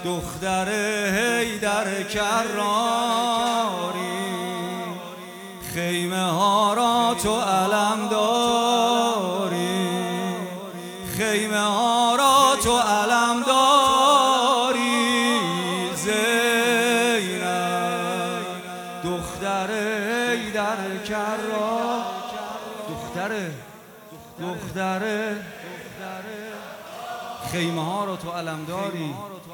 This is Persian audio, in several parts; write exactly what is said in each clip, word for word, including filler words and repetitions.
دختر حیدر کراری، خیمه ها را تو علم داری، خیمه ها را تو علم داری. زینب دختر حیدر کراری، دختر دختر خیمه ها را تو علم داری.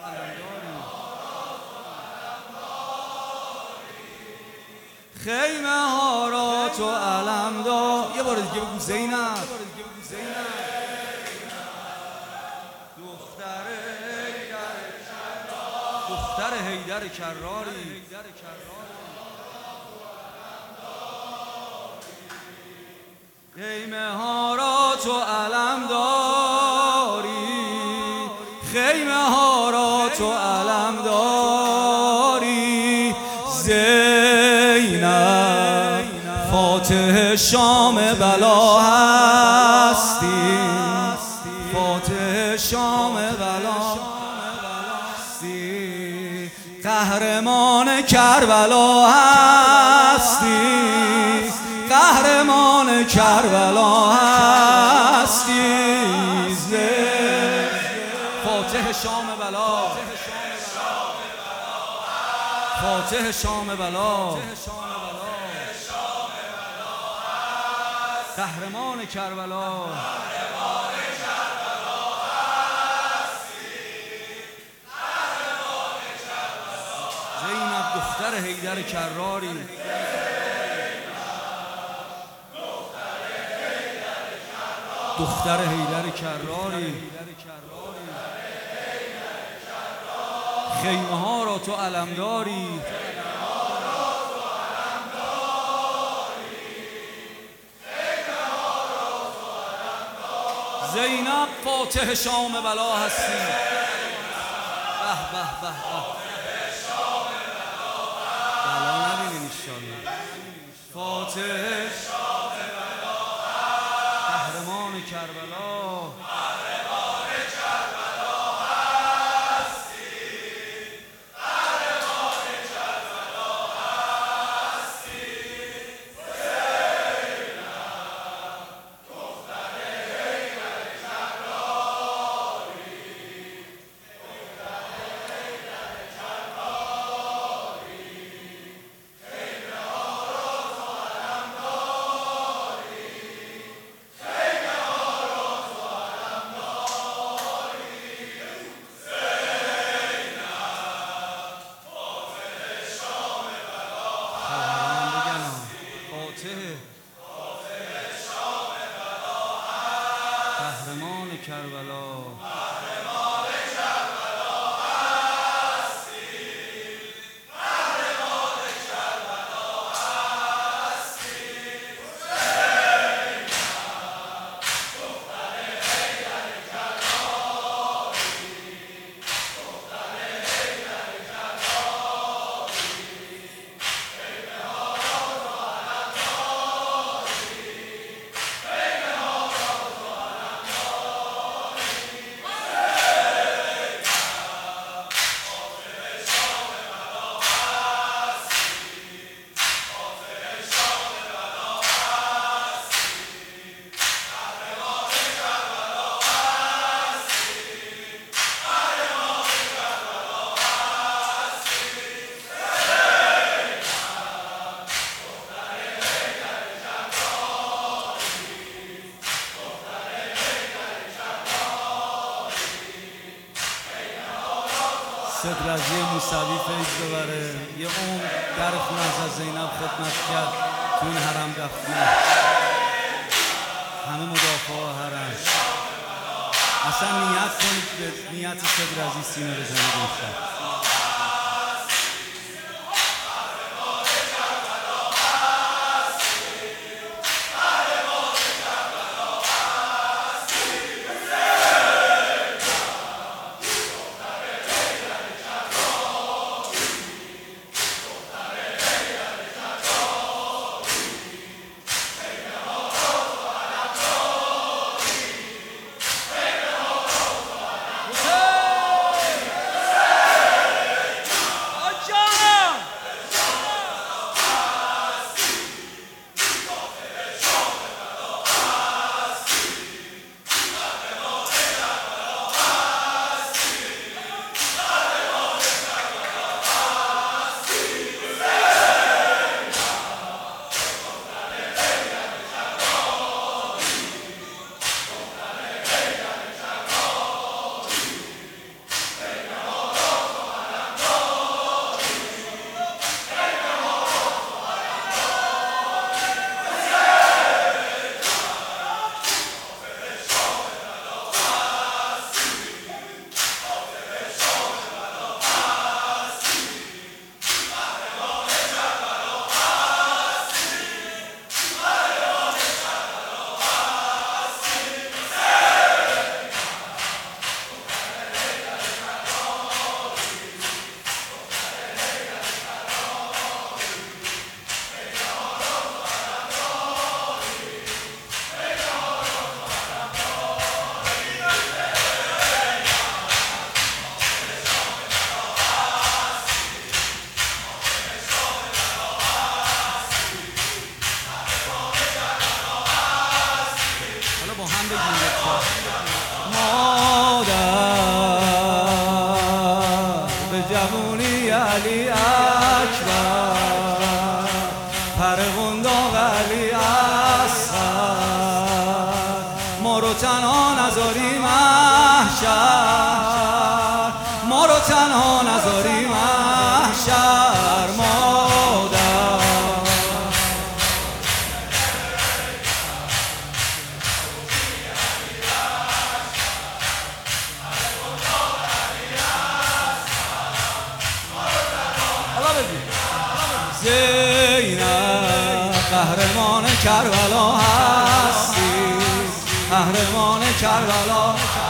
خیمه ها را تو علم داری. یه بار دیگه بگو زینب دختر دختر حیدر کراری. خیمه ها را تو علم داری، خیمه ها را تو علم داری. زینب فاتح شام بلا هستی، فاتح شام بلا هستی. قهرمان کربلا هستی، قهرمان کربلا هستی. فاتح شام بلا، فاتح شام بلا، قهرمان کربلا. زینب دختر حیدر کراری. دختر حیدر کراری. خیمه ها را تو علم داری. زینب فاتح شام بلا هستی. به به به به بلا نبینین انشالله. فاتح قهرمان کربلا. قهرمان کربلا. قهرمان کربلا هستی، قهرمان کربلا هستی. زینب دختر حیدر کراری، دختر حیدر کراری. خیمه ها را تو علم داری، خیمه ها را تو علم صدرضی موسوی فیض ببره. یه عمر در خونه از زینب خدمت کرد تو این حرم دفنه. همه مدافع حرم. اصلا نیت کنید به نیت صدرضی سینه بزنید انشاءالله. مادر به جوونی علی اکبر پروون داغ علی اصغر ما رو تنها نذاری محشر ما رو تنها نذاری محشر مادر زینب قهرمان کربلا هستی قهرمان کربلا